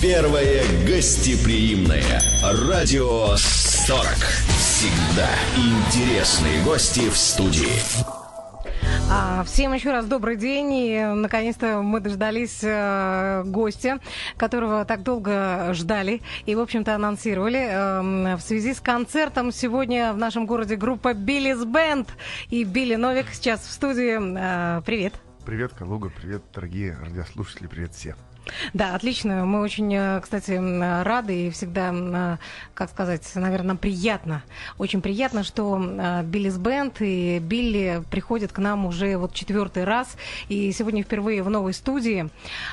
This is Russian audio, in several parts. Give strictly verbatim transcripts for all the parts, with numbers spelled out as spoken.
Первое гостеприимное радио сорок. Всегда интересные гости в студии. А, всем еще раз добрый день. И, наконец-то, мы дождались э, гостя, которого так долго ждали и, в общем-то, анонсировали. Э, в связи с концертом сегодня в нашем городе группа Billy's Band. И Билли Новик сейчас в студии. Э, привет. Привет, Калуга. Привет, дорогие радиослушатели. Привет все. Да, отлично. Мы очень, кстати, рады и всегда, как сказать, наверное, нам приятно, очень приятно, что Billy's Band и Билли приходят к нам уже вот четвертый раз, и сегодня впервые в новой студии.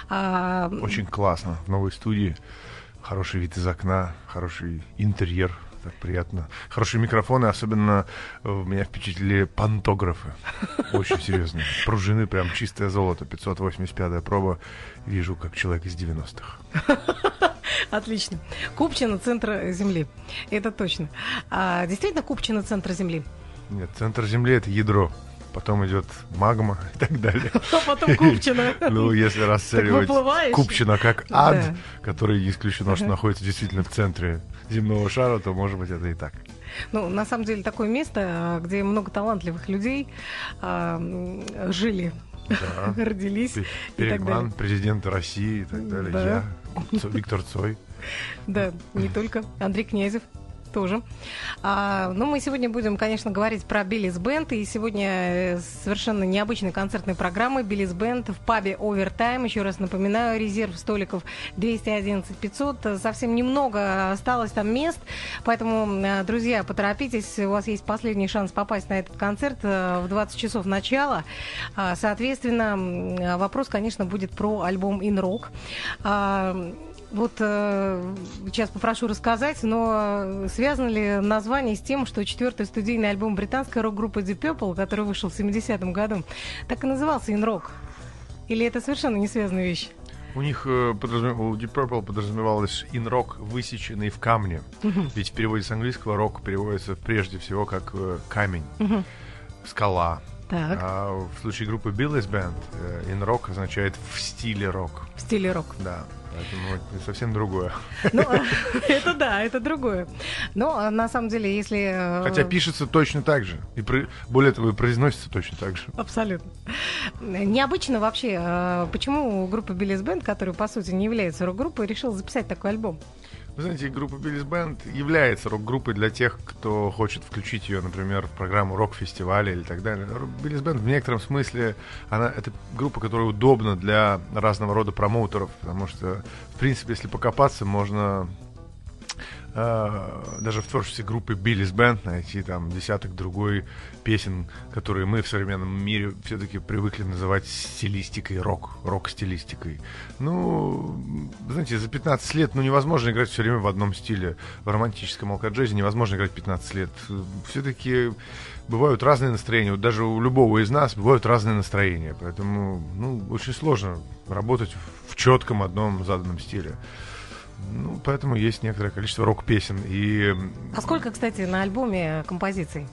Очень классно. В новой студии. Хороший вид из окна, хороший интерьер. Так приятно. Хорошие микрофоны, особенно меня впечатлили пантографы. Очень серьезные. Пружины прям чистое золото. пятьсот восемьдесят пятая проба. Вижу, как человек из девяностых. Отлично. Купчино, центр Земли. Это точно. А, действительно Купчино, центр Земли? Нет, центр Земли — это ядро. Потом идет магма и так далее. А потом Купчино. Ну, если расценивать Купчино как ад, который не исключено, что находится действительно в центре земного шара, то, может быть, это и так. Ну, на самом деле, такое место, где много талантливых людей э, жили, да. родились. П- Перегман, президент России и так далее. Да. Я, Виктор Цой. Да, не только. Андрей Князев тоже. А, ну, мы сегодня будем, конечно, говорить про Billy's Band. И сегодня совершенно необычной концертной программы Billy's Band в пабе Овертайм. Еще раз напоминаю, резерв столиков двести одиннадцать пятьсот. Совсем немного осталось там мест. Поэтому, друзья, поторопитесь. У вас есть последний шанс попасть на этот концерт в двадцать часов начала. Соответственно, вопрос, конечно, будет про альбом In Rock. Вот э, сейчас попрошу рассказать, но связано ли название с тем, что четвертый студийный альбом британской рок-группы Deep Purple, который вышел в семидесятом году, так и назывался In Rock? Или это совершенно не связанные вещи? У них э, подразумев... у Deep Purple подразумевалось In Rock, высеченный в камне. Uh-huh. Ведь в переводе с английского рок переводится прежде всего как э, камень, uh-huh. скала. Так. А в случае группы Billy's Band э, In Rock означает в стиле рок. В стиле рок. Да. Поэтому это совсем другое. Ну, это да, это другое. Но на самом деле, если... Хотя пишется точно так же. И про... более того, и произносится точно так же. Абсолютно. Необычно вообще, почему группа Billy's Band, которая, по сути, не является рок-группой, решила записать такой альбом? Вы знаете, группа Billy's Band является рок-группой для тех, кто хочет включить ее, например, в программу рок-фестиваля или так далее. Billy's Band в некотором смысле, она, это группа, которая удобна для разного рода промоутеров, потому что, в принципе, если покопаться, можно э, даже в творчестве группы Billy's Band найти там десяток другой песен, которые мы в современном мире все-таки привыкли называть стилистикой рок, рок-стилистикой. Ну, знаете, за пятнадцать лет, ну, невозможно играть все время в одном стиле. В романтическом алкоджезе невозможно играть пятнадцать лет. Все-таки бывают разные настроения. Вот даже у любого из нас бывают разные настроения. Поэтому, ну, очень сложно работать в четком одном заданном стиле. Ну, поэтому есть некоторое количество рок-песен. И... А сколько, кстати, на альбоме композиций?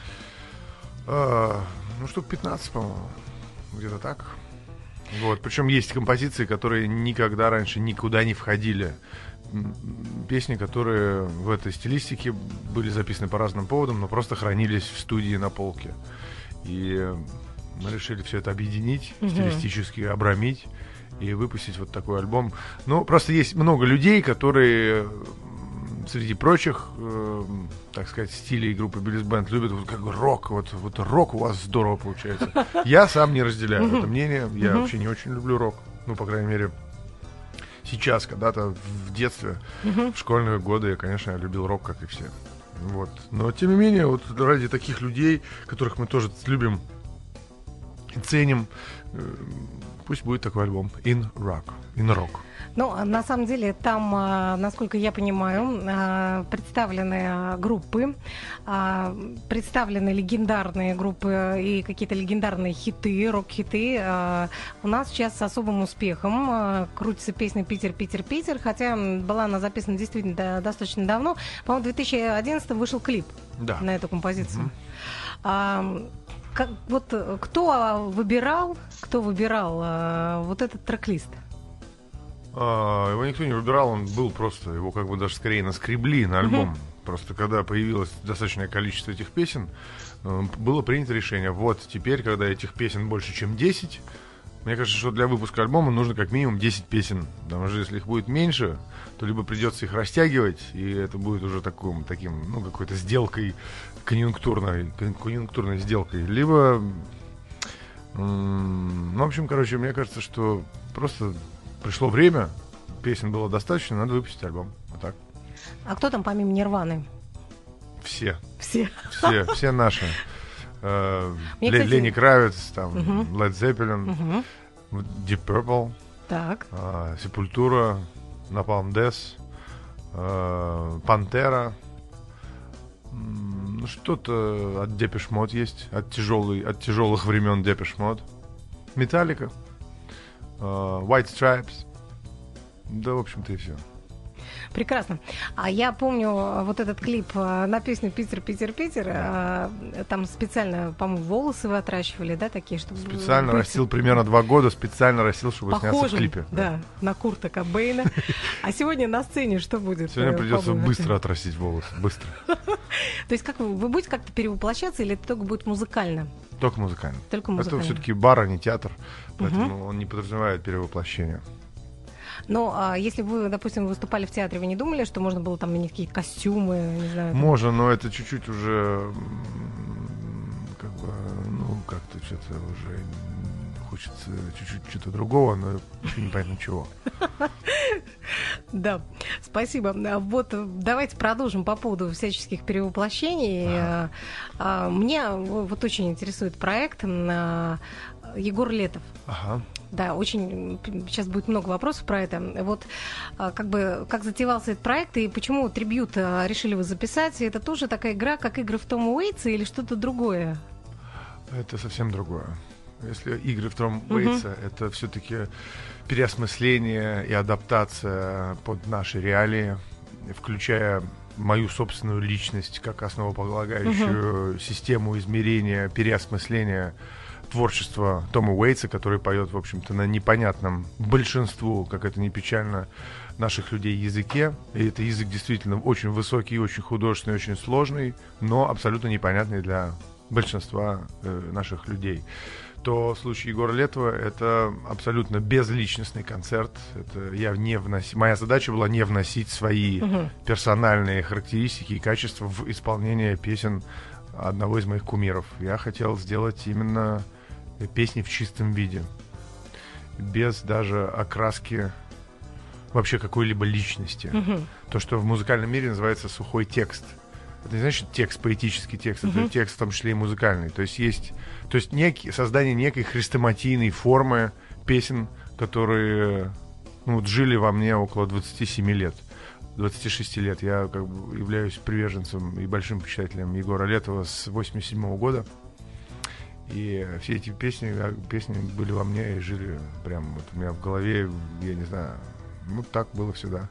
А, ну, штук пятнадцать, по-моему. Где-то так. Вот. Причем есть композиции, которые никогда раньше никуда не входили. Песни, которые в этой стилистике были записаны по разным поводам, но просто хранились в студии на полке. И мы решили все это объединить, mm-hmm. стилистически обрамить и выпустить вот такой альбом. Ну, просто есть много людей, которые... Среди прочих, э, так сказать, стилей группы Billy's Band любят вот как рок, вот, вот рок у вас здорово получается. Я сам не разделяю это мнение, я вообще не очень люблю рок, ну, по крайней мере, сейчас, когда-то в детстве, в школьные годы, я, конечно, я любил рок, как и все. Вот. Но, тем не менее, вот ради таких людей, которых мы тоже любим и ценим, э, пусть будет такой альбом In Rock, In Rock. Ну, на самом деле, там, насколько я понимаю, представлены группы, представлены легендарные группы и какие-то легендарные хиты, рок-хиты. У нас сейчас с особым успехом крутится песня «Питер, Питер, Питер», хотя была она записана действительно достаточно давно. По-моему, в две тысячи одиннадцатом вышел клип да. на эту композицию. Mm-hmm. Как, вот кто выбирал, кто выбирал вот этот трек-лист? А, его никто не выбирал, он был просто, его как бы даже скорее наскребли на альбом. Uh-huh. Просто когда появилось достаточное количество этих песен, было принято решение, вот теперь, когда этих песен больше, чем десять, мне кажется, что для выпуска альбома нужно как минимум десять песен. Потому что если их будет меньше, то либо придется их растягивать, и это будет уже таким, таким ну, какой-то сделкой, конъюнктурной, конъюнктурной сделкой, либо... М- ну, в общем, короче, мне кажется, что просто пришло время, песен было достаточно, надо выпустить альбом. Вот так. А кто там помимо Нирваны? Все. Все. Все, все наши. Uh, Мне, Ле- кстати... Ленни Кравиц, там, uh-huh. Led Zeppelin, uh-huh. Deep Purple, так. uh, Sepultura, Napalm Death, uh, Pantera, mm, ну что-то от Depeche Mode есть, от, тяжелый, от тяжелых времен Depeche Mode, Metallica, uh, White Stripes, да, в общем-то, и все. Прекрасно. А я помню вот этот клип на песню «Питер, Питер, Питер». Да. Там специально, по-моему, волосы вы отращивали, да, такие, чтобы... Специально быть... растил примерно два года, специально растил, чтобы Похожим, сняться в клипе. Да, да, на Курта Кобейна. А сегодня на сцене что будет? Сегодня придется быстро отрастить волосы, быстро. То есть как вы, вы будете как-то перевоплощаться или это только будет музыкально? Только музыкально. Только музыкально. Это все-таки бар, а не театр, поэтому угу. он не подразумевает перевоплощение. Но а если вы, допустим, выступали в театре, вы не думали, что можно было там иметь какие-то костюмы, не знаю? Там... Можно, но это чуть-чуть уже, как бы, ну, как-то что-то уже хочется чуть-чуть что-то другого, но еще непонятно чего. Да, спасибо. Вот давайте продолжим по поводу всяческих перевоплощений. Ага. Мне вот очень интересует проект Егор Летов. Ага. Да, очень сейчас будет много вопросов про это. Вот как бы как затевался этот проект и почему трибьют решили вы записать? Это тоже такая игра, как игры в Тома Уэйтса или что-то другое? Это совсем другое. Если игры в Тома Уэйтса, uh-huh. это все-таки переосмысление и адаптация под наши реалии, включая мою собственную личность как основополагающую uh-huh. систему измерения, переосмысления творчества Тома Уэйтса, который поет, в общем-то, на непонятном большинству, как это ни печально, наших людей языке. И это язык действительно очень высокий, очень художественный, очень сложный, но абсолютно непонятный для большинства э, наших людей. То в случае Егора Летова это абсолютно безличностный концерт. Это я не вноси... Моя задача была не вносить свои uh-huh. персональные характеристики и качества в исполнение песен одного из моих кумиров. Я хотел сделать именно песни в чистом виде, без даже окраски вообще какой-либо личности. Uh-huh. То, что в музыкальном мире называется сухой текст. Это не значит текст, поэтический текст, uh-huh. это текст в том числе и музыкальный. То есть есть то есть некий, создание некой хрестоматийной формы песен, которые ну, вот жили во мне около двадцати семи лет. двадцати шести лет. Я как бы являюсь приверженцем и большим почитателем Егора Летова с восемьдесят седьмого года. И все эти песни, песни были во мне и жили прям вот у меня в голове, я не знаю, ну так было всегда.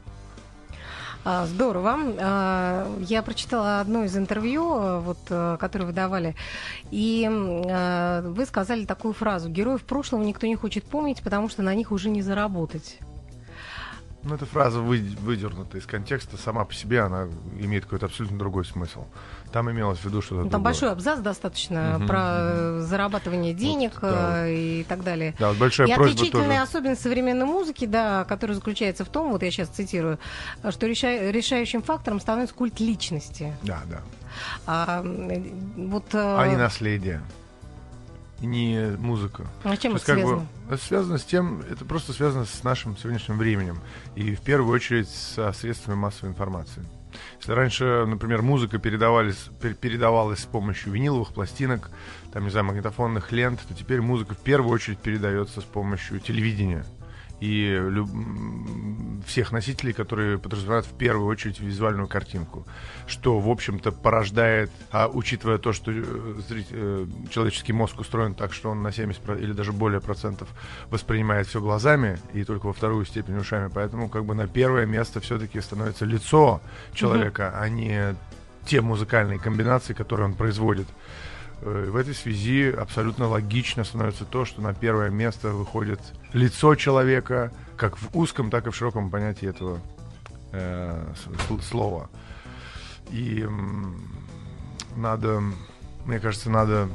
Здорово. Я прочитала одно из интервью, вот, которое вы давали, и вы сказали такую фразу: «Героев прошлого никто не хочет помнить, потому что на них уже не заработать». Ну, эта фраза выдернута из контекста, сама по себе она имеет какой-то абсолютно другой смысл. Там имелось в виду что-то ну, другое. Там большой абзац достаточно uh-huh, про uh-huh. зарабатывание денег вот, да, и так далее. Да, вот большая и просьба отличительная тоже. особенность современной музыки, да, которая заключается в том, вот я сейчас цитирую, что реша- решающим фактором становится культ личности. Да, да. А, вот, а не наследие. Не музыка. А чем это связано? Как бы, это связано с тем, это просто связано с нашим сегодняшним временем. И в первую очередь со средствами массовой информации. Если раньше, например, музыка передавалась, передавалась с помощью виниловых пластинок, там, не знаю, магнитофонных лент, то теперь музыка в первую очередь передается с помощью телевидения. И люб... всех носителей, которые подразумевают в первую очередь визуальную картинку, что, в общем-то, порождает, а учитывая то, что зритель, э, человеческий мозг устроен так, что он на семьдесят или даже более процентов воспринимает все глазами и только во вторую степень ушами, поэтому как бы на первое место все-таки становится лицо человека, mm-hmm. а не те музыкальные комбинации, которые он производит. э, в этой связи абсолютно логично становится то, что на первое место выходит лицо человека, как в узком, так и в широком понятии этого э, с- слова. И м, надо, мне кажется, надо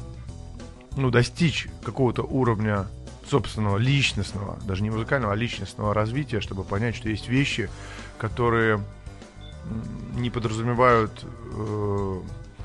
ну, достичь какого-то уровня собственного личностного, даже не музыкального, а личностного развития, чтобы понять, что есть вещи, которые не подразумевают э,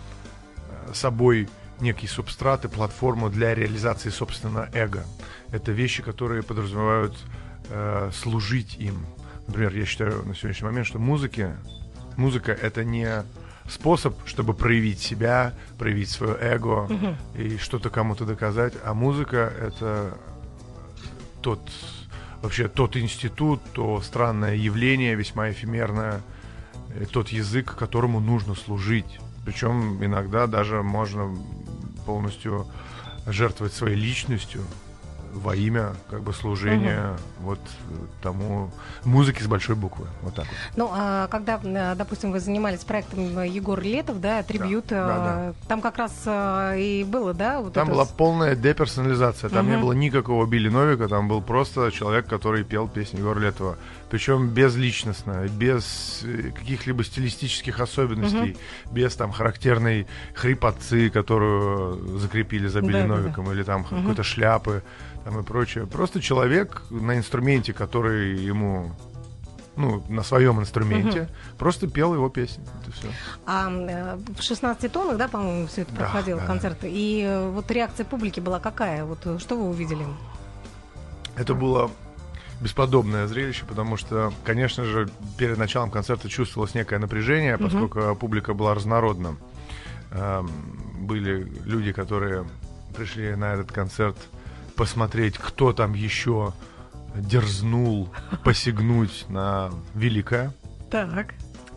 собой некие субстраты, платформу для реализации собственного эго. Это вещи, которые подразумевают э, служить им. Например, я считаю на сегодняшний момент, что музыки, музыка — это не способ, чтобы проявить себя, проявить свое эго uh-huh. и что-то кому-то доказать, а музыка — это тот, вообще тот институт, то странное явление, весьма эфемерное, тот язык, которому нужно служить. Причем иногда даже можно полностью жертвовать своей личностью во имя как бы служения угу. вот тому музыке с большой буквы. Вот так вот. Ну, а когда, допустим, вы занимались проектом Егор Летов, да, трибьют, да, да, да. там как раз и было, да? Вот там это... была полная деперсонализация. Там угу. не было никакого Билли Новика, там был просто человек, который пел песни Егора Летова. Причем безличностно, без каких-либо стилистических особенностей, угу. без там характерной хрипотцы, которую закрепили за Билли да, Новиком, да, да. или там угу. какой-то шляпы там и прочее. Просто человек на инструменте, который ему, ну, на своем инструменте, угу. просто пел его песни. Это все. А э, в шестнадцати тонах, да, по-моему, все это проходило, да, концерт. Да. И э, вот реакция публики была какая? Вот что вы увидели? Это было бесподобное зрелище, потому что, конечно же, перед началом концерта чувствовалось некое напряжение, поскольку угу. публика была разнородна. Э, были люди, которые пришли на этот концерт посмотреть, кто там еще дерзнул посягнуть на великое. Так.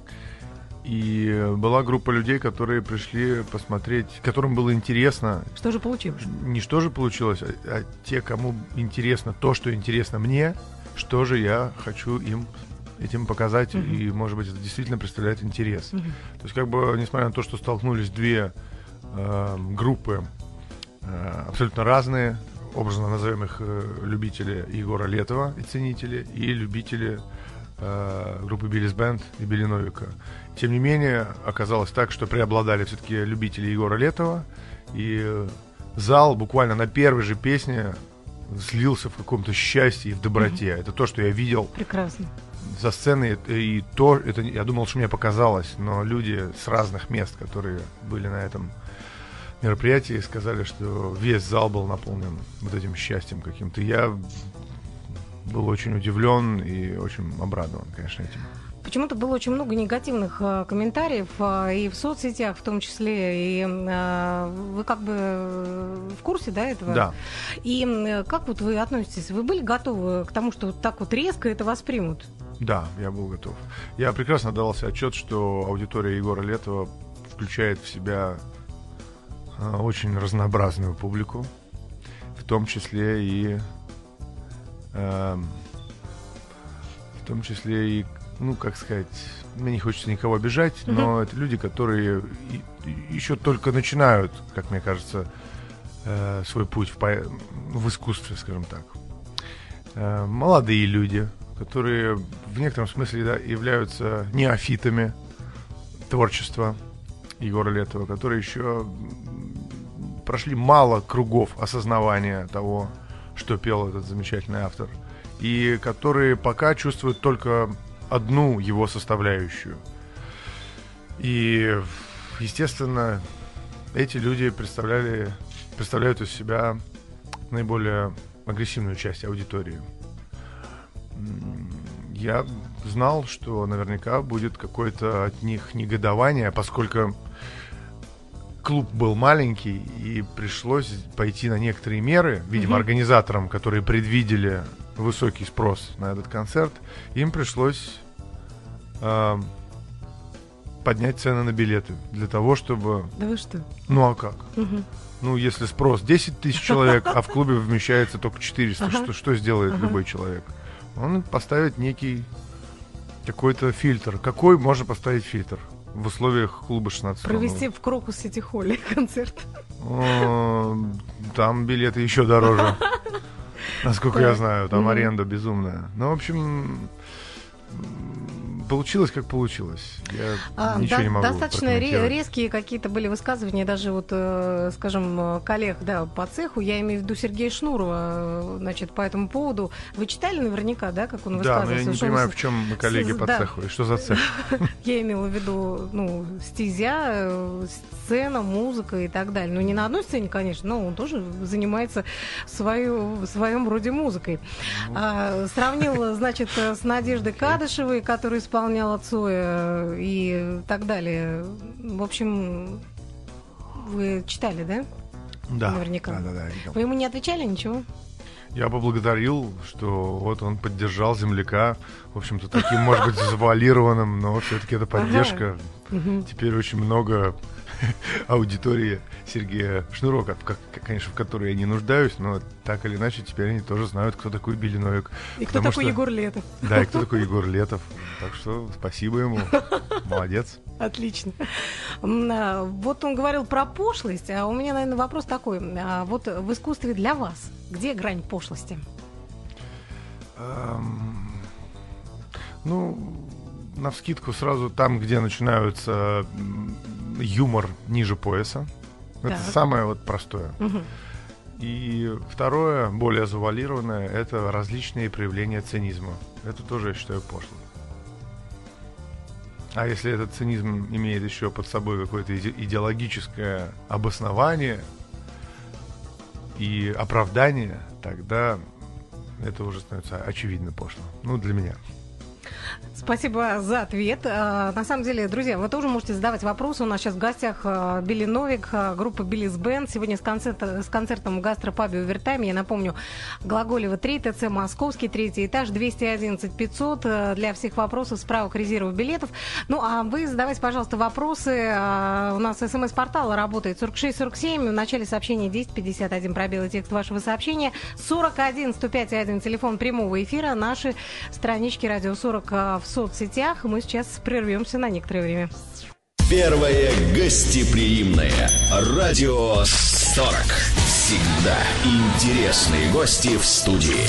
И была группа людей, которые пришли посмотреть, которым было интересно. Что же получилось? Не что же получилось, а, а те, кому интересно то, что интересно мне, что же я хочу им этим показать, uh-huh. и, может быть, это действительно представляет интерес. Uh-huh. То есть, как бы, несмотря на то, что столкнулись две э, группы э, абсолютно разные, образно назовем их э, любители Егора Летова и ценители, и любители э, группы Биллис Бенд и Билли Новика. Тем не менее, оказалось так, что преобладали все-таки любители Егора Летова, и э, зал буквально на первой же песне слился в каком-то счастье и в доброте. Mm-hmm. Это то, что я видел. Прекрасно. За сценой, и то, это, я думал, что мне показалось, но люди с разных мест, которые были на этом мероприятии, сказали, что весь зал был наполнен вот этим счастьем каким-то. Я был очень удивлен и очень обрадован, конечно, этим. Почему-то было очень много негативных э, комментариев э, и в соцсетях в том числе, и э, вы как бы в курсе, да, этого? Да. И э, как вот вы относитесь? Вы были готовы к тому, что вот так вот резко это воспримут? Да, я был готов. Я прекрасно давался отчет, что аудитория Егора Летова включает в себя э, очень разнообразную публику, в том числе и э, в том числе и ну, как сказать, мне не хочется никого обижать, uh-huh. но это люди, которые и, и еще только начинают, как мне кажется, э, свой путь в, по... в искусстве, скажем так. Э, молодые люди, которые в некотором смысле да, являются неофитами творчества Егора Летова, которые еще прошли мало кругов осознавания того, что пел этот замечательный автор, и которые пока чувствуют только одну его составляющую. И, естественно, эти люди представляли, представляют из себя наиболее агрессивную часть аудитории. Я знал, что наверняка будет какое-то от них негодование, поскольку клуб был маленький, и пришлось пойти на некоторые меры, видимо, mm-hmm. организаторам, которые предвидели высокий спрос на этот концерт, им пришлось э, поднять цены на билеты для того, чтобы... Да вы что? Ну а как? Угу. Ну, если спрос десять тысяч человек, а в клубе вмещается только четыреста, ага. что, что сделает ага. любой человек? Он поставит некий какой-то фильтр. Какой можно поставить фильтр в условиях клуба шестнадцать? Провести в Крокус Сити Холле концерт. О, там билеты еще дороже. Насколько я знаю, там аренда безумная. Ну, в общем, получилось, как получилось. Я а, ничего до, не могу достаточно резкие какие-то были высказывания, даже вот, э, скажем, коллег, да, по цеху, я имею в виду Сергея Шнурова, значит, по этому поводу. Вы читали наверняка, да, как он высказывался? Да, но я не понимаю, в чем мы коллеги по да. цеху, и что за цех? Я имела в виду, ну, стезя, сцена, музыка и так далее. Ну, не на одной сцене, конечно, но он тоже занимается свою, в своем роде музыкой. А, сравнил, значит, с Надеждой Кадышевой, которая исполняла Цоя и так далее. В общем, вы читали, да? Да. Наверняка. Да, да, да, видел. Вы ему не отвечали ничего? Я поблагодарил, что вот он поддержал земляка, в общем-то, таким, может быть, завуалированным, но все-таки это поддержка. Ага. Теперь очень много аудитории Сергея Шнурова, как, конечно, в которой я не нуждаюсь, но так или иначе теперь они тоже знают, кто такой Билли Новик. И кто такой что... Егор Летов. Да, и кто такой Егор Летов. Так что спасибо ему. Молодец. Отлично. Вот он говорил про пошлость, а у меня, наверное, вопрос такой. Вот в искусстве для вас где грань пошлости? Эм... Ну, навскидку сразу там, где начинаются юмор ниже пояса. Так. Это самое вот простое. Угу. И второе, более завуалированное, это различные проявления цинизма. Это тоже, я считаю, пошло. А если этот цинизм имеет еще под собой какое-то идеологическое обоснование и оправдание, тогда это уже становится очевидно пошло. Ну, для меня. Спасибо за ответ. На самом деле, друзья, вы тоже можете задавать вопросы. У нас сейчас в гостях Билли Новик, группа Billys Band. Сегодня с, концерта, с концертом в гастропабе «Овертайм». Я напомню, Глаголева три, ТЦ Московский, третий этаж, двести одиннадцать пятьсот. Для всех вопросов, справок, резервов, билетов. Ну, а вы задавайте, пожалуйста, вопросы. У нас смс-портал работает сорок шесть сорок семь. В начале сообщения десять пятьдесят один, пробел текст вашего сообщения. сорок один сто пять один, телефон прямого эфира. Наши странички «Радио сорок» в соцсетях. Мы сейчас прервемся на некоторое время. Первое гостеприимное. Радио сорок. Всегда интересные гости в студии.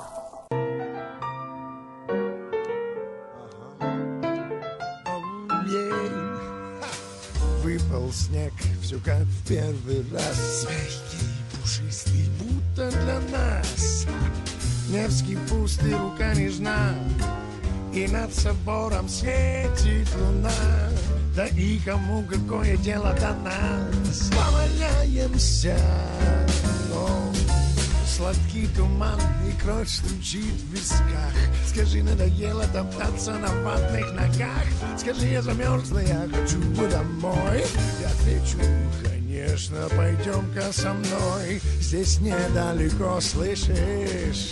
Выпал снег, все как в первый раз. Мягкий и пушистый, будто для нас. Невский пустый, рука нежна. И над собором светит луна. Да и кому какое дело до нас? Поваляемся, но сладкий туман и кровь стучит в висках. Скажи, надоело топтаться на ватных ногах? Скажи, я замерзла, я хочу домой. Я отвечу, конечно, пойдем-ка со мной. Здесь недалеко, слышишь?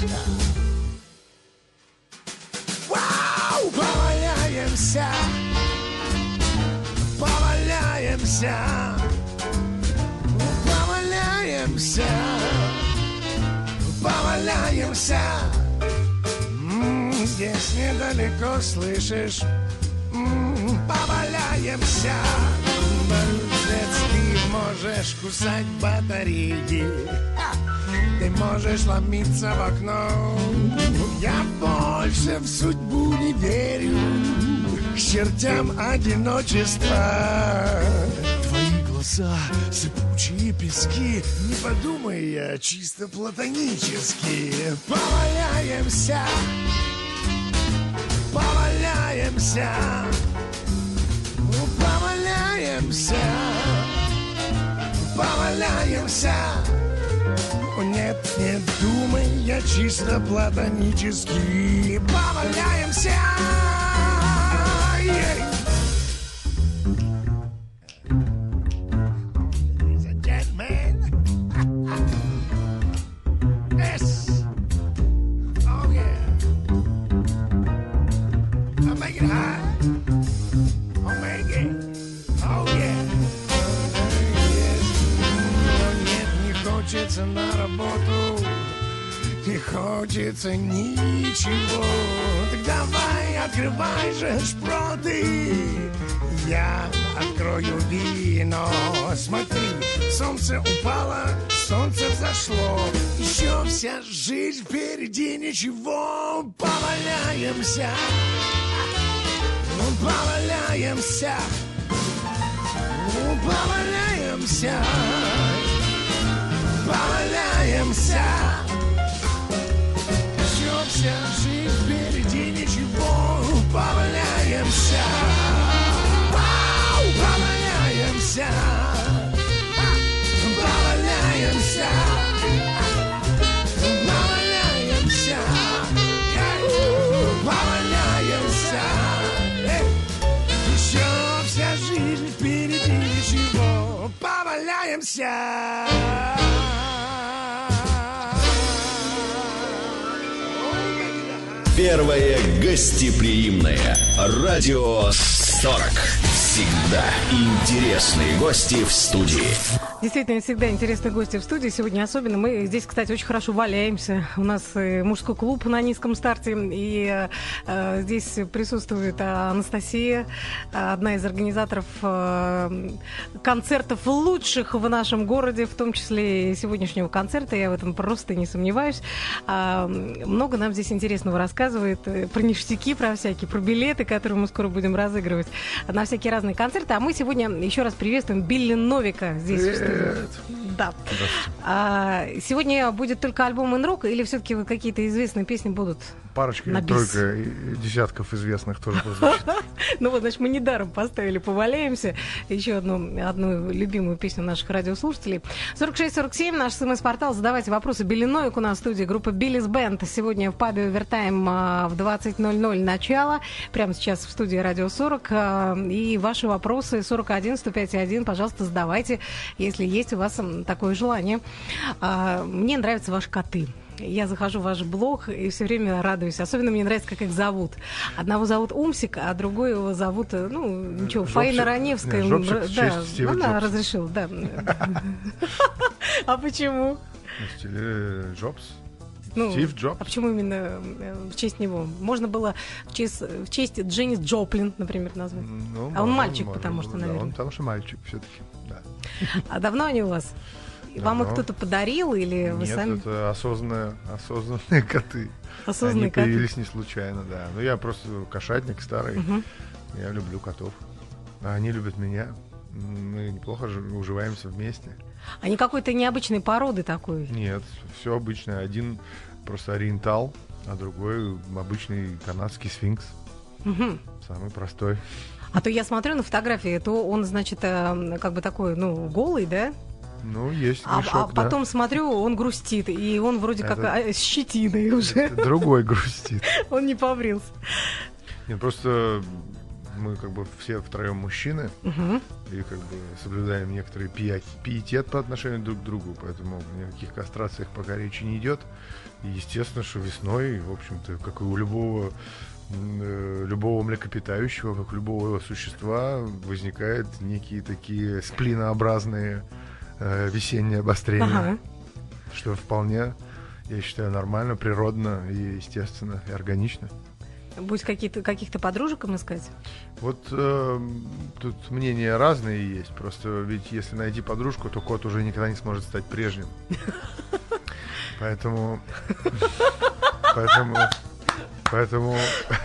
Поваляемся, поваляемся, поваляемся, поваляемся. М-м, здесь недалеко, слышишь? М-м, поваляемся. Балдец, ты можешь кусать батареи, ты можешь ломиться в окно. Я больше в судьбу не верю, к чертям одиночества. Твои глаза, сыпучие пески, не подумай, я чисто платонически. Поваляемся, поваляемся, поваляемся, поваляемся. Нет, не думай, я чисто платонически. Поваляемся. Ladies and gentlemen. Yes. Oh yeah. I'll make it high. I'll make it. Oh yeah. Хочется на работу, не хочется ничего. Так давай, открывай же шпроты, я открою вино. Смотри, солнце упало, солнце взошло, еще вся жизнь впереди, ничего. Поваляемся, поваляемся, поваляемся, поваляемся. Еще вся жизнь впереди, ничего. Поваляемся, поваляемся, поваляемся, поваляемся, поваляемся. Еще вся жизнь впереди, ничего. Поваляемся. Первое гостеприимное. Радио сорок. Всегда интересные гости в студии. Действительно, всегда интересные гости в студии. Сегодня особенно. Мы здесь, кстати, очень хорошо валяемся. У нас мужской клуб на низком старте. И э, здесь присутствует Анастасия, одна из организаторов э, концертов лучших в нашем городе, в том числе и сегодняшнего концерта. Я в этом просто не сомневаюсь. А, много нам здесь интересного рассказывает. Про ништяки, про всякие, про билеты, которые мы скоро будем разыгрывать на всякие разные концерты. А мы сегодня еще раз приветствуем Билли Новика здесь в студии. Да. А, сегодня будет только альбом «Инрок» или все-таки какие-то известные песни будут? Парочка, тройка, десятков известных тоже прозвучит. Ну вот, значит, мы недаром поставили «Поваляемся». Еще одну, одну любимую песню наших радиослушателей. сорок шесть сорок семь, наш СМС-портал. Задавайте вопросы. Билли Новик у нас в студии, группа Биллис Бенд. Сегодня в пабе «Овертайм» в двадцать ноль ноль начало. Прямо сейчас в студии «Радио сорок». И ваши вопросы сорок один сто пять один, пожалуйста, задавайте, если есть у вас такое желание. Мне нравятся ваши коты. Я захожу в ваш блог и все время радуюсь. Особенно мне нравится, как их зовут. Одного зовут Умсик, а другой его зовут, ну, ничего, Жопсик. Фаина Раневская. Нет, Жопсик, да, Стива она Джобс. разрешила, да. А почему? В стиле Джобс. Ну, Стив Джобс. А почему именно в честь него? Можно было в честь, в честь Дженнис Джоплин, например, назвать. Ну, а он можно, мальчик, можно, потому что, да, наверное. Он потому что мальчик все-таки, да. А давно они у вас? Давно. Вам их кто-то подарил или вы Нет, сами? это осознанные, осознанные коты. Осознанные Они коты. появились не случайно, да. Ну, я просто кошатник старый. Угу. Я люблю котов. А они любят меня. Мы неплохо уживаемся вместе. Они какой-то необычной породы такой? Нет, все обычное. Один просто ориентал, а другой обычный канадский сфинкс. Угу. Самый простой. А то я смотрю на фотографии, то он, значит, как бы такой, ну, голый, да? Ну, есть а, мешок, а да. потом смотрю, он грустит, и он вроде Это... как а, с щетиной уже. Это другой грустит. Он не побрился. Нет, просто мы как бы все втроем мужчины, угу. и как бы соблюдаем некоторый пи- пиетет по отношению друг к другу, поэтому ни о каких кастрациях пока речи не идет. И естественно, что весной, в общем-то, как и у любого любого млекопитающего, как у любого существа, возникают некие такие сплинообразные э, весенние обострения, ага. что вполне, я считаю, нормально, природно и естественно, и органично. Будь какие-то, каких-то подружек им искать? Вот э, тут мнения разные есть, просто ведь если найти подружку, то кот уже никогда не сможет стать прежним. Поэтому... Поэтому... Поэтому,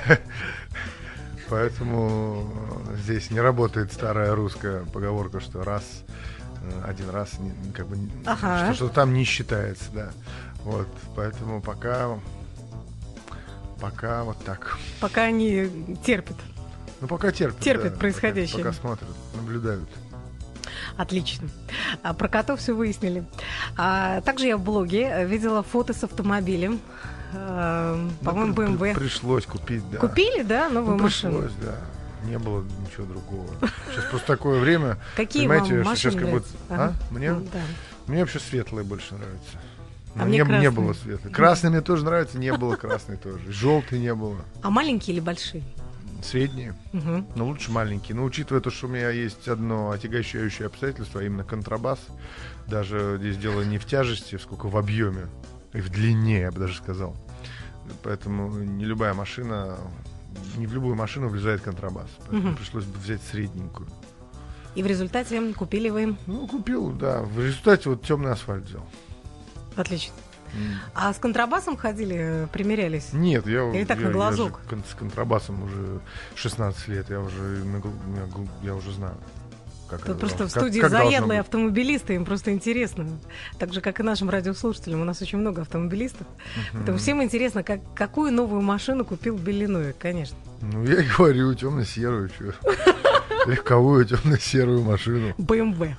поэтому здесь не работает старая русская поговорка, что раз, один раз, как бы, ага. что, что там не считается, да. Вот, поэтому пока, пока вот так. Пока они терпят. Ну, пока терпят. Терпят да, происходящее. Пока, пока смотрят, наблюдают. Отлично. А, про котов все выяснили. А, также я в блоге видела фото с автомобилем. Uh, по-моему, бэ эм вэ. Пришлось купить, да. Купили, да, новую ну, машину? Пришлось, да. Не было ничего другого. Сейчас просто такое время. Какие понимаете, вам что машины сейчас как будто... ага. А? Мне? Ну, да. Мне вообще светлые больше нравятся. А мне мне не было светлых. Красный мне тоже нравится, не было красный тоже. Желтый не было. А маленькие или большие? Средние. Угу. Но лучше маленькие. Но учитывая то, что у меня есть одно отягощающее обстоятельство, а именно контрабас, даже здесь дело не в тяжести, сколько в объеме. И в длине, я бы даже сказал. Поэтому не любая машина, не в любую машину влезает контрабас. Поэтому угу. пришлось бы взять средненькую. И в результате купили вы? Ну, купил, да. В результате вот темный асфальт взял. Отлично. Mm. А с контрабасом ходили, примерялись? Нет, я, Или так, я, на глазок? я же с контрабасом уже шестнадцать лет. Я уже, я уже знаю. Как Тут просто в студии как, как заядлые автомобилисты, им просто интересно. Так же, как и нашим радиослушателям, у нас очень много автомобилистов. Uh-huh. Поэтому всем интересно, как, какую новую машину купил Билли Новик, конечно. Ну, я и говорю, темно-серую. Легковую темно-серую машину. бэ эм вэ.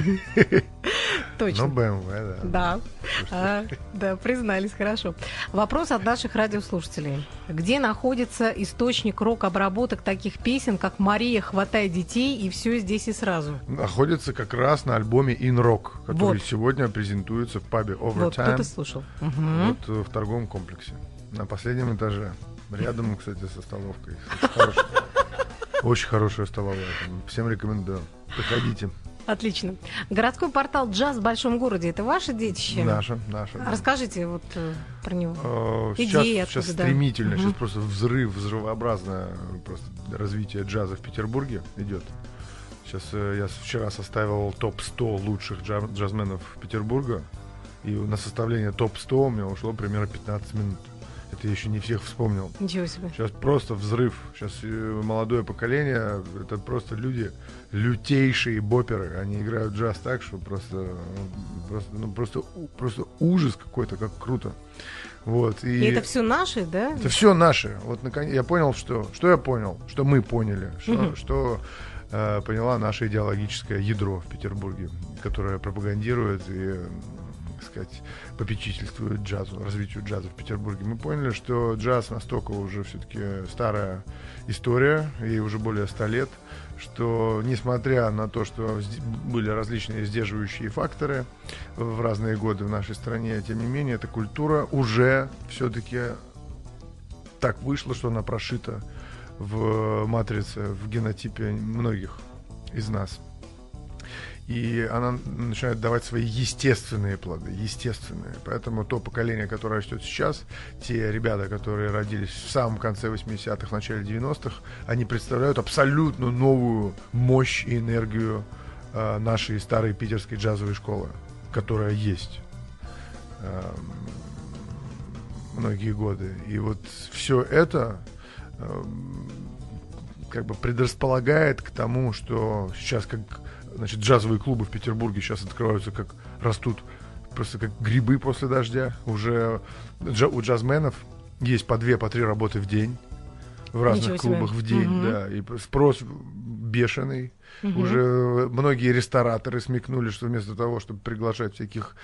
Точно. Ну, бэ эм вэ, да. Да. А, да, признались, хорошо. Вопрос от наших радиослушателей. Где находится источник рок-обработок таких песен, как «Мария, хватай детей» и «Все здесь и сразу»? Находится как раз на альбоме In Rock, который вот. сегодня презентуется в пабе Overtime. Вот, кто-то слушал. Угу. Вот в торговом комплексе. На последнем этаже. Рядом, кстати, со столовкой. Очень, очень хорошая столовая. Всем рекомендую. Приходите. Отлично. Городской портал «Джаз в большом городе» — это ваше детище? Наше, наше. Да. Расскажите вот э, про него. Э, Идеи сейчас, откуда, сейчас да. стремительно, угу. сейчас просто взрыв, взрывообразное просто развитие джаза в Петербурге идет. Сейчас э, я вчера составил топ сто лучших джаз, джазменов Петербурга, и на составление топ сто у меня ушло примерно пятнадцать минут. Это я еще не всех вспомнил. Ничего себе. Сейчас просто взрыв. Сейчас молодое поколение, это просто люди, лютейшие боперы. Они играют джаз так, что просто, просто, ну, просто, просто ужас какой-то, как круто. Вот. И, и это все наши, да? Это все наши. Вот наконец я понял, что, что я понял, что мы поняли, что, угу. что э, поняла наше идеологическое ядро в Петербурге, которое пропагандирует и, так сказать, попечительствует джазу, развитию джаза в Петербурге. Мы поняли, что джаз настолько уже все-таки старая история, ей уже более ста лет, что несмотря на то, что были различные сдерживающие факторы в разные годы в нашей стране, тем не менее, эта культура уже все-таки так вышла, что она прошита в матрице, в генотипе многих из нас. И она начинает давать свои естественные плоды, естественные. Поэтому то поколение, которое растет сейчас, те ребята, которые родились в самом конце восьмидесятых, в начале девяностых, они представляют абсолютно новую мощь и энергию э, нашей старой питерской джазовой школы, которая есть э, многие годы. И вот все это э, как бы предрасполагает к тому, что сейчас как... Значит, джазовые клубы в Петербурге сейчас открываются, как растут просто как грибы после дождя. Уже джа- у джазменов есть по две, по три работы в день в разных клубах в день, угу. да, и спрос бешеный. Угу. Уже многие рестораторы смекнули, что вместо того, чтобы приглашать всяких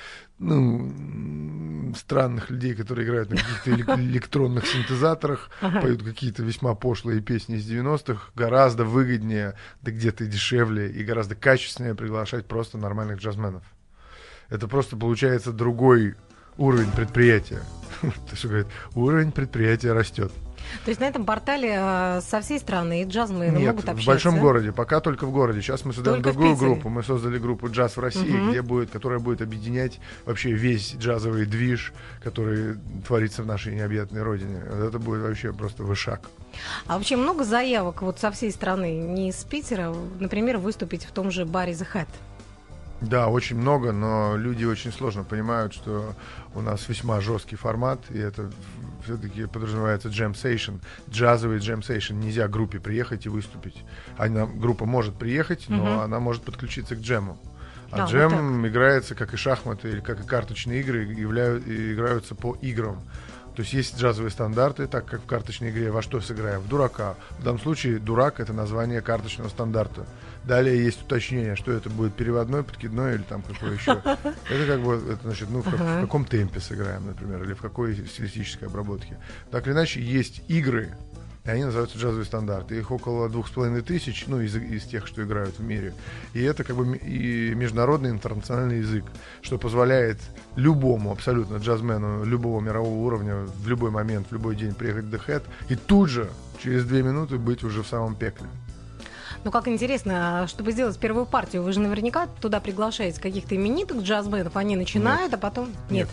ну, странных людей, которые играют на каких-то электронных синтезаторах, поют какие-то весьма пошлые песни из девяностых, гораздо выгоднее, да где-то дешевле и гораздо качественнее приглашать просто нормальных джазменов. Это просто получается другой уровень предприятия. То, что говорит, уровень предприятия растет. То есть на этом портале э, со всей страны и джазмены Нет, могут общаться? в большом городе, пока только в городе. Сейчас мы создаем только другую группу. Мы создали группу «Джаз в России», угу. где будет, которая будет объединять вообще весь джазовый движ, который творится в нашей необъятной родине. Это будет вообще просто вышаг. А вообще много заявок вот со всей страны, не из Питера, например, выступить в том же баре The Hat? Да, очень много, но люди очень сложно понимают, что у нас весьма жесткий формат, и это все-таки подразумевается джем-сейшн, джазовый джем-сейшн. Нельзя группе приехать и выступить. Она, группа может приехать, но угу. она может подключиться к джему. А, а джем вот играется, как и шахматы, или как и карточные игры, являют, играются по играм. То есть есть джазовые стандарты, так как в карточной игре во что сыграем? В дурака. В данном случае дурак — это название карточного стандарта. Далее есть уточнение, что это будет переводной, подкидной или там какой еще. Это как бы, это значит, ну в, как, в каком темпе сыграем, например, или в какой стилистической обработке. Так или иначе, есть игры, и они называются джазовые стандарты. Их около двух с половиной тысяч, ну, из, из тех, что играют в мире. И это как бы и международный интернациональный язык, что позволяет любому, абсолютно джазмену любого мирового уровня в любой момент, в любой день приехать в The Hat и тут же, через две минуты, быть уже в самом пекле. Ну, как интересно, чтобы сделать первую партию, вы же наверняка туда приглашаете каких-то именитых джазменов, они начинают, Нет. а потом... Нет. Нет.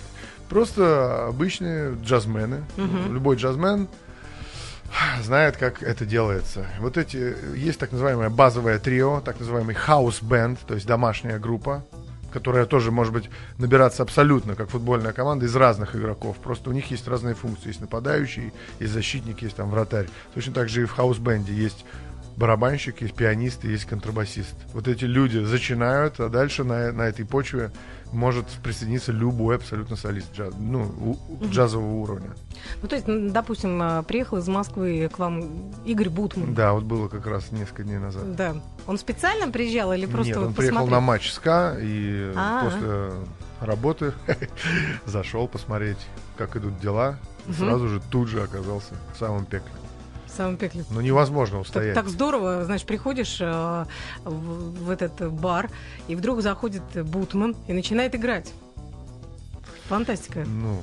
Просто обычные джазмены. Мгм. Любой джазмен знает, как это делается. Вот эти, есть так называемое базовое трио, так называемый хаус-бенд, то есть домашняя группа, которая тоже может быть набираться абсолютно, как футбольная команда, из разных игроков. Просто у них есть разные функции. Есть нападающий, есть защитник, есть там вратарь. Точно так же и в хаус-бенде есть барабанщик, есть пианист и есть контрабасист. Вот эти люди зачинают, а дальше на, на этой почве может присоединиться любой абсолютно солист джаз, ну, у- джазового уровня. Ну, то есть, м, допустим, а, приехал из Москвы к вам Игорь Бутман. Да, вот было как раз несколько дней назад. Да. Он специально приезжал или просто Нет, вот он приехал посмотреть? на матч СКА и А-а. после работы зашел посмотреть, как идут дела. И Мгм. сразу же тут же оказался в самом пекле. В самом пекле. Ну, невозможно Так, устоять. так здорово, значит, приходишь э, в, в этот бар, и вдруг заходит Бутман и начинает играть. Фантастика. Ну,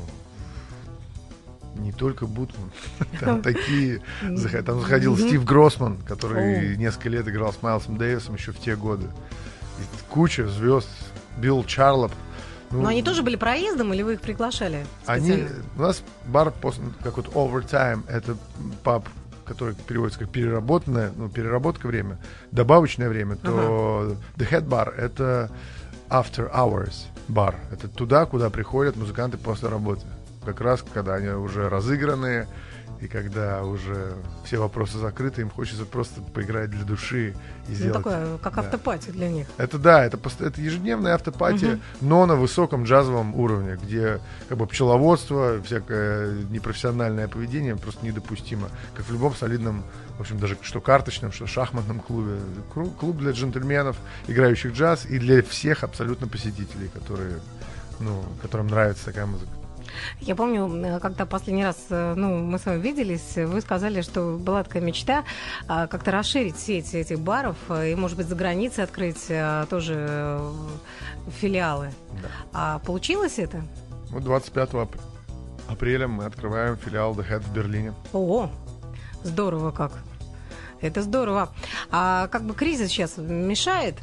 не только Бутман. Там такие... зах- Там заходил Мгм. Стив Гроссман, который О. несколько лет играл с Майлсом Дэвисом еще в те годы. И куча звезд. Билл Чарлоп. Ну, Но они тоже были проездом, или вы их приглашали Они, специально? у нас бар, после, как вот overtime, это паб, который переводится как переработанное, ну, переработка время, добавочное время, то the head bar — это after hours бар. Это туда, куда приходят музыканты после работы. Как раз, когда они уже разыгранные, и когда уже все вопросы закрыты, им хочется просто поиграть для души и Ну, сделать... такое, как да. автопати для них. Это да, это, пост- это ежедневная автопатия, Мгм. но на высоком джазовом уровне, где как бы пчеловодство, всякое непрофессиональное поведение просто недопустимо. Как в любом солидном, в общем, даже что карточном, что шахматном клубе. Кру- Клуб для джентльменов, играющих джаз, и для всех абсолютно посетителей, которые, ну, которым нравится такая музыка. Я помню, э, когда последний раз э, ну, мы с вами виделись, вы сказали, что была такая мечта а, как-то расширить сеть этих баров э, и, может быть, за границей открыть а, тоже э, филиалы. Да. А получилось это? Вот двадцать пятого ап- апреля мы открываем филиал The Head в Берлине. О, здорово как. Это здорово. А как бы кризис сейчас мешает?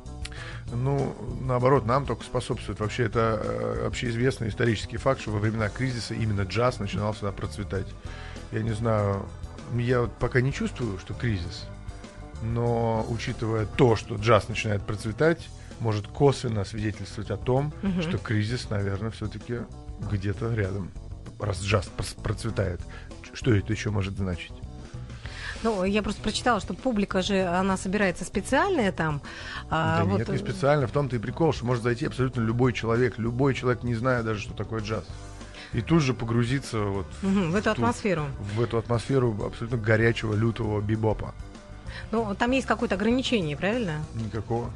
Ну, наоборот, нам только способствует. Вообще, это э, общеизвестный исторический факт, что во времена кризиса именно джаз начинал сюда процветать. Я не знаю, я вот пока не чувствую, что кризис, но учитывая то, что джаз начинает процветать, может косвенно свидетельствовать о том, Мгм. что кризис, наверное, все-таки где-то рядом. Раз джаз прос- процветает, что это еще может значить? Ну, я просто прочитала, что публика же, она собирается специальная там. а, Да вот, нет, не специально. В том-то и прикол, что может зайти абсолютно любой человек. Любой человек, не зная даже, что такое джаз. И тут же погрузиться вот мгм, в эту ту- атмосферу. в эту атмосферу абсолютно горячего, лютого бибопа. Ну, там есть какое-то ограничение, правильно? Никакого.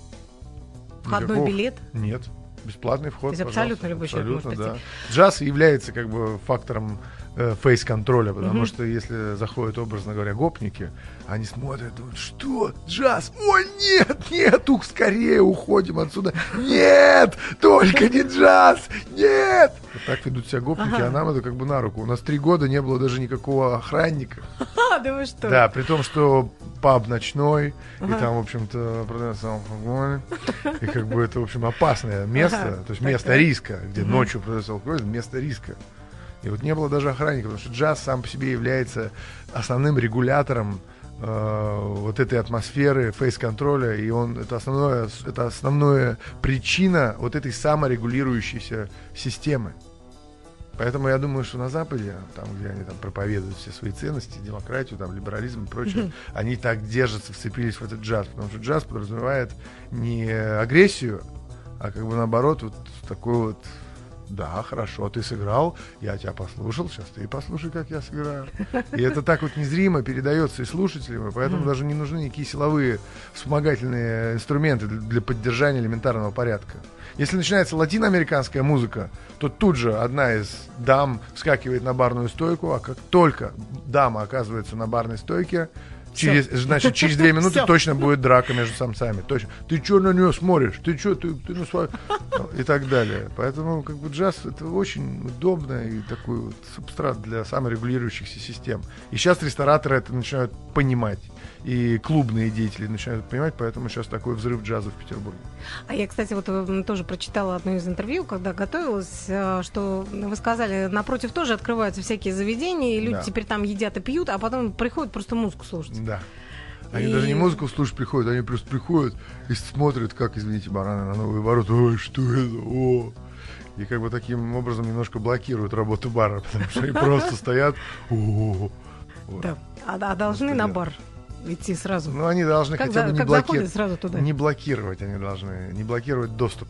Входной Никакого. билет. Нет. Бесплатный вход. То есть абсолютно пожалуйста. любой человек Абсолютно, может да. Джаз является как бы фактором э, фейс-контроля, потому Мгм. что если заходят, образно говоря, гопники, они смотрят, думают, что, джаз? Ой, нет, нет, ух, скорее уходим отсюда. Нет, только не джаз, нет. Вот так ведут себя гопники, Ага. а нам это как бы на руку. У нас три года не было даже никакого охранника. А, да вы что? Да, при том, что паб ночной, Ага. и там, в общем-то, продается алкоголь. И как бы это, в общем, опасное место, Ага, то есть так, место так. риска, где Мгм. ночью продается алкоголь, место риска. И вот не было даже охранника, потому что джаз сам по себе является основным регулятором э, вот этой атмосферы фейс-контроля, и он это основное, это основная причина вот этой саморегулирующейся системы. Поэтому я думаю, что на Западе, там, где они там проповедуют все свои ценности, демократию, там, либерализм и прочее, они так держатся, вцепились в этот джаз, потому что джаз подразумевает не агрессию, а как бы наоборот вот такой вот: да, хорошо, ты сыграл, я тебя послушал, сейчас ты послушай, как я сыграю. И это так вот незримо передается и слушателям, и поэтому даже не нужны никакие силовые вспомогательные инструменты для, для поддержания элементарного порядка. Если начинается латиноамериканская музыка, то тут же одна из дам вскакивает на барную стойку, а как только дама оказывается на барной стойке, через, значит, через две минуты Всё. точно будет драка между самцами. Точно. Ты что на нее смотришь? Ты что? Ты, ты на свою... И так далее. Поэтому как бы джаз — это очень удобно и такой вот субстрат для саморегулирующихся систем. И сейчас рестораторы это начинают понимать. и клубные деятели начинают понимать, поэтому сейчас такой взрыв джаза в Петербурге. А я, кстати, вот тоже прочитала одно из интервью, когда готовилась, что вы сказали, напротив тоже открываются всякие заведения, и люди Да. теперь там едят и пьют, а потом приходят просто музыку слушать. Да. Они И- даже не музыку слушать приходят, они просто приходят и смотрят, как, извините, бараны на новые ворота. Ой, что это? О! И как бы таким образом немножко блокируют работу бара, потому что они просто стоят. О! Вот. Да. А, а должны Что на делать? бар идти сразу? Ну, они должны Как хотя за- бы не как заходят, блокировать. сразу туда? Не блокировать они должны, не блокировать доступ.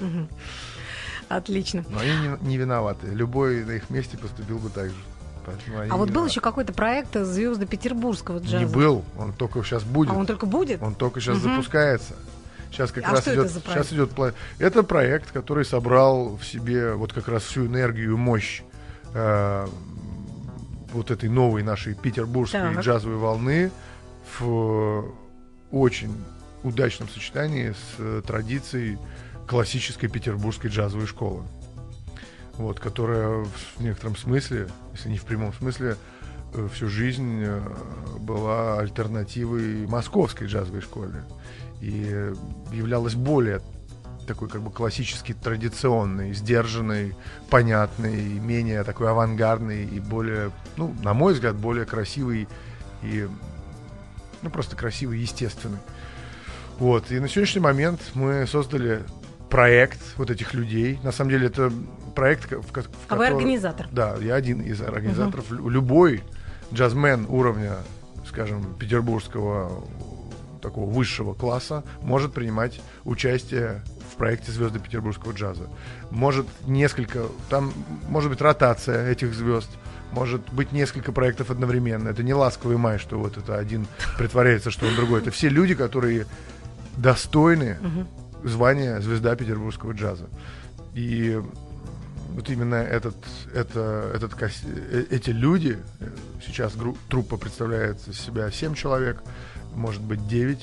Отлично. Но они не, не виноваты. Любой на их месте поступил бы так же. Поэтому они А не вот был виноваты. еще какой-то проект «Звезды петербургского джаза». Не был, он только сейчас будет. А он только будет? Он только сейчас Мгм. запускается. Сейчас как А раз что это идет, за проект? сейчас идет пла- это проект, который собрал в себе вот как раз всю энергию и мощь э, вот этой новой нашей петербургской Так. джазовой волны в очень удачном сочетании с э, традицией классической петербургской джазовой школы. Вот, которая в некотором смысле, если не в прямом смысле, э, всю жизнь э, была альтернативой московской джазовой школе и э, являлась более такой как бы классически традиционной, сдержанной, понятной, менее такой авангардной и более, ну, на мой взгляд, более красивой и, ну, просто красивой и естественной. Вот, и на сегодняшний момент мы создали проект вот этих людей. На самом деле это проект, в, ко- в А вы котором- организатор? Да, я один из организаторов. Лю- Любой джазмен уровня, скажем, петербургского такого высшего класса может принимать участие в проекте «Звезды петербургского джаза». Может несколько, там может быть ротация этих звезд, может быть несколько проектов одновременно. Это не «Ласковый май», что вот это один притворяется, что он другой. Это все люди, которые достойны звания «Звезда петербургского джаза». И вот именно этот, это, этот, кос- э- эти люди, э, сейчас гру- труппа представляет из себя семь человек, может быть девять,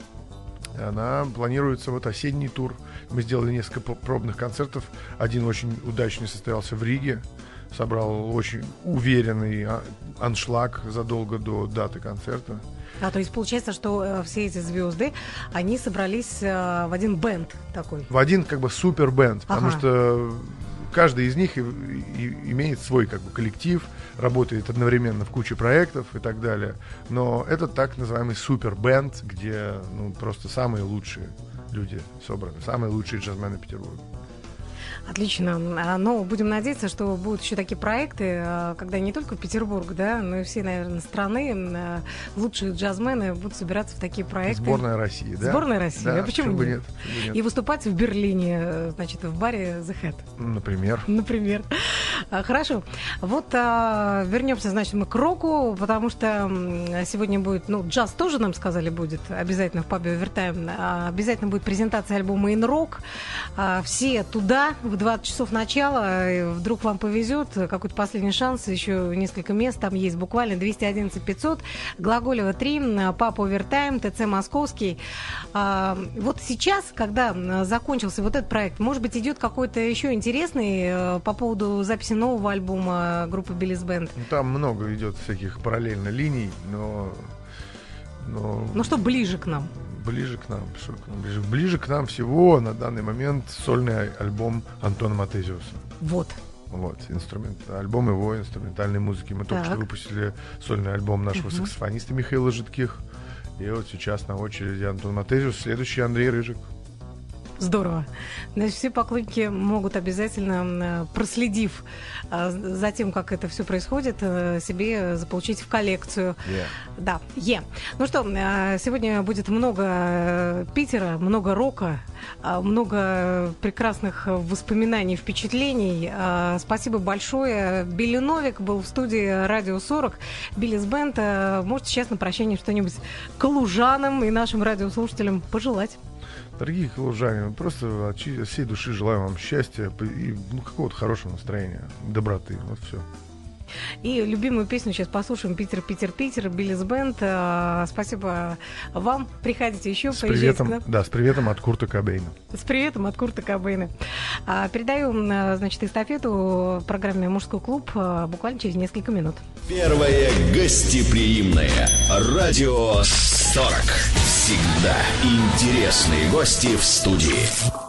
она планируется вот осенний тур. Мы сделали несколько п- пробных концертов. Один очень удачный состоялся в Риге, собрал очень уверенный а- аншлаг задолго до даты концерта. А, то есть получается, что э, все эти звезды, они собрались э, в один бенд такой. В один как бы супер бенд, потому Ага. что каждый из них и- и- имеет свой как бы коллектив, работает одновременно в куче проектов и так далее. Но это так называемый супер бенд, где ну, просто самые лучшие люди собраны, самые лучшие джазмены Петербурга. Отлично. А, Но будем надеяться, что будут еще такие проекты, а, когда не только Петербург, да, но и все, наверное, страны, а, лучшие джазмены будут собираться в такие проекты. Сборная России, да? Сборная России, Да, а почему бы нет? нет? Почему бы нет? И выступать в Берлине, э, значит, в баре The Hat. Например. Например. А, Хорошо. Вот а, вернемся, значит, мы к року, потому что м, сегодня будет, ну, джаз тоже нам сказали будет обязательно в пабе Овертайм. А, Обязательно будет презентация альбома In Rock. А, Все туда в двадцать часов начала. И вдруг вам повезет, какой-то последний шанс, еще несколько мест там есть буквально двести одиннадцать пятьсот, Глаголева три, паб Овертайм, ТЦ Московский. А, Вот сейчас, когда м, закончился вот этот проект, может быть, идет какой-то еще интересный э, по поводу записи нового альбома группы Биллис Бенд. Ну, там много идет всяких параллельно линий, но... но... Ну что ближе к нам? Ближе к нам, что к нам ближе? Ближе к нам всего на данный момент сольный альбом Антона Матезиуса. Вот. Вот, инструмент, альбом его инструментальной музыки. Мы только Так. что выпустили сольный альбом нашего Мгм. саксофониста Михаила Житких. И вот сейчас на очереди Антон Матезиус, следующий Андрей Рыжик. Здорово. Значит, все поклонники могут обязательно, э, проследив э, за тем, как это все происходит, э, себе заполучить в коллекцию. Yeah. Да, е. Ну что, э, сегодня будет много э, Питера, много рока, э, много прекрасных воспоминаний, впечатлений. Э, Спасибо большое. Билли Новик был в студии Радио сорок. Биллис Бенд. Э, Можете сейчас на прощание что-нибудь калужанам и нашим радиослушателям пожелать. Дорогие калужане, мы просто от чи- от всей души желаю вам счастья и ну, какого-то хорошего настроения, доброты. Вот все. И любимую песню сейчас послушаем. Питер, Питер, Питер, Биллис Бенд. Спасибо вам. Приходите еще, с поезжайте приветом, к нам. Да, с приветом от Курта Кобейна. С приветом от Курта Кобейна. Передаю, значит, эстафету программе «Мужской клуб» буквально через несколько минут. Первое гостеприимное. Радио сорок. Всегда интересные гости в студии.